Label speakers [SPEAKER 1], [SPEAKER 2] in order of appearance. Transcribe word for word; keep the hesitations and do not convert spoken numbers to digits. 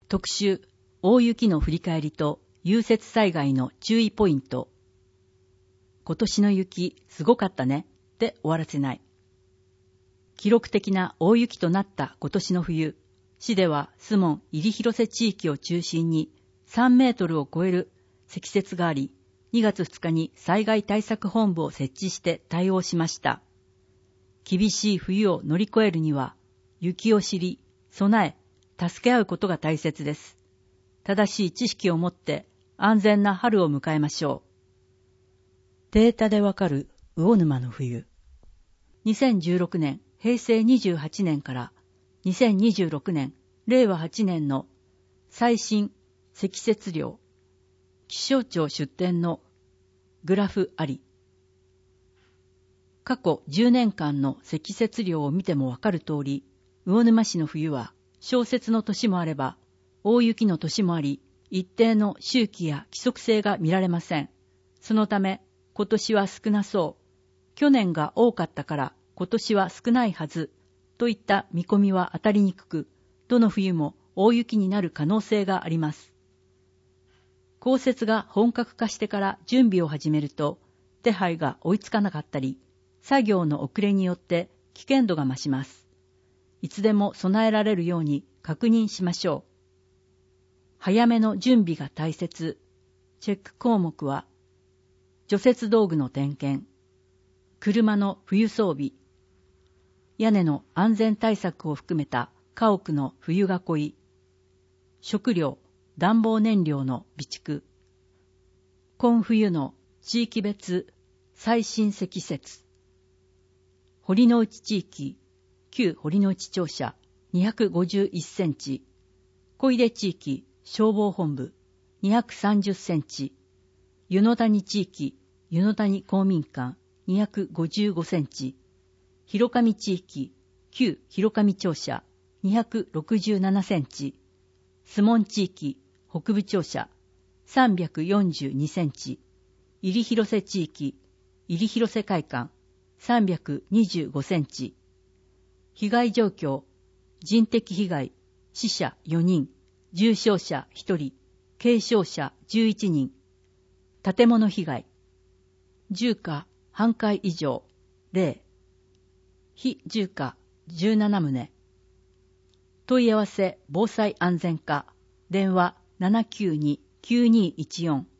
[SPEAKER 1] 特集、大雪の振り返りと融雪災害の注意ポイント。今年の雪すごかったねで終わらせない。記録的な大雪となった今年の冬、市では守門入広瀬地域を中心にさんメートルを超える積雪があり、にがつふつかに災害対策本部を設置して対応しました。厳しい冬を乗り越えるには、雪を知り、備え、助け合うことが大切です。正しい知識を持って安全な春を迎えましょう。データでわかる魚沼の冬。にせんじゅうろくねん、へいせいにじゅうはちねんからにせんにじゅうろくねん、れいわはちねんの最新積雪量、気象庁出展のグラフあり。過去じゅうねんかんの積雪量を見てもわかる通り、魚沼市の冬は小雪の年もあれば大雪の年もあり、一定の周期や規則性が見られません。そのため今年は少なそう、去年が多かったから今年は少ないはずといった見込みは当たりにくく、どの冬も大雪になる可能性があります。降雪が本格化してから準備を始めると、手配が追いつかなかったり、作業の遅れによって危険度が増します。いつでも備えられるように確認しましょう。早めの準備が大切。チェック項目は、除雪道具の点検、車の冬装備、屋根の安全対策を含めた家屋の冬囲い、食料、暖房燃料の備蓄、今冬の地域別最新積雪、堀之内地域、旧堀之内庁舎にひゃくごじゅういちセンチ、小出地域消防本部にひゃくさんじゅっセンチ、湯の谷地域湯の谷公民館にひゃくごじゅうごセンチ、広上地域旧広上庁舎にひゃくろくじゅうななセンチ、守門地域北部庁舎さんびゃくよんじゅうにセンチ、入広瀬地域入広瀬会館さんびゃくにじゅうごセンチ、被害状況、人的被害、死者よにん、重傷者ひとり、軽傷者じゅういちにん、建物被害、住家半壊以上ゼロ、非住家じゅうななとう、問い合わせ防災安全課、電話 ななきゅうに きゅうにいちよん